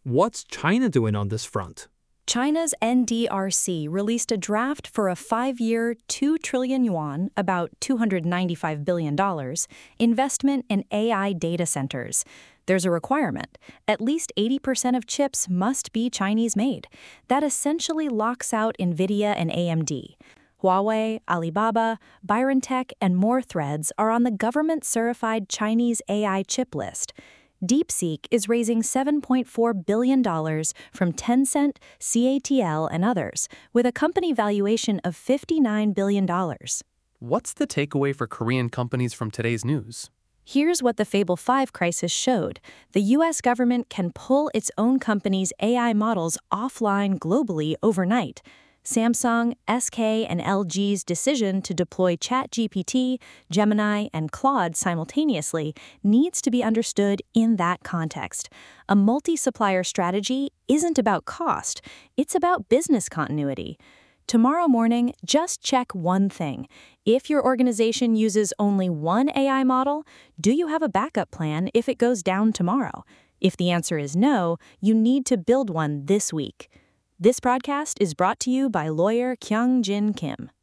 What's China doing on this front? China's NDRC released a draft for a 5-year, 2 trillion yuan, about $295 billion, investment in AI data centers. There's a requirement. At least 80% of chips must be Chinese-made. That essentially locks out NVIDIA and AMD. Huawei, Alibaba, BioNTech, and more threads are on the government-certified Chinese AI chip list. DeepSeek is raising $7.4 billion from Tencent, CATL, and others, with a company valuation of $59 billion. What's the takeaway for Korean companies from today's news? Here's what the Fable 5 crisis showed. The U.S. government can pull its own company's AI models offline globally overnight. Samsung, SK, and LG's decision to deploy ChatGPT, Gemini, and Claude simultaneously needs to be understood in that context. A multi-supplier strategy isn't about cost, it's about business continuity. Tomorrow morning, just check one thing. If your organization uses only one AI model, do you have a backup plan if it goes down tomorrow? If the answer is no, you need to build one this week. This broadcast is brought to you by lawyer Kyung Jin Kim.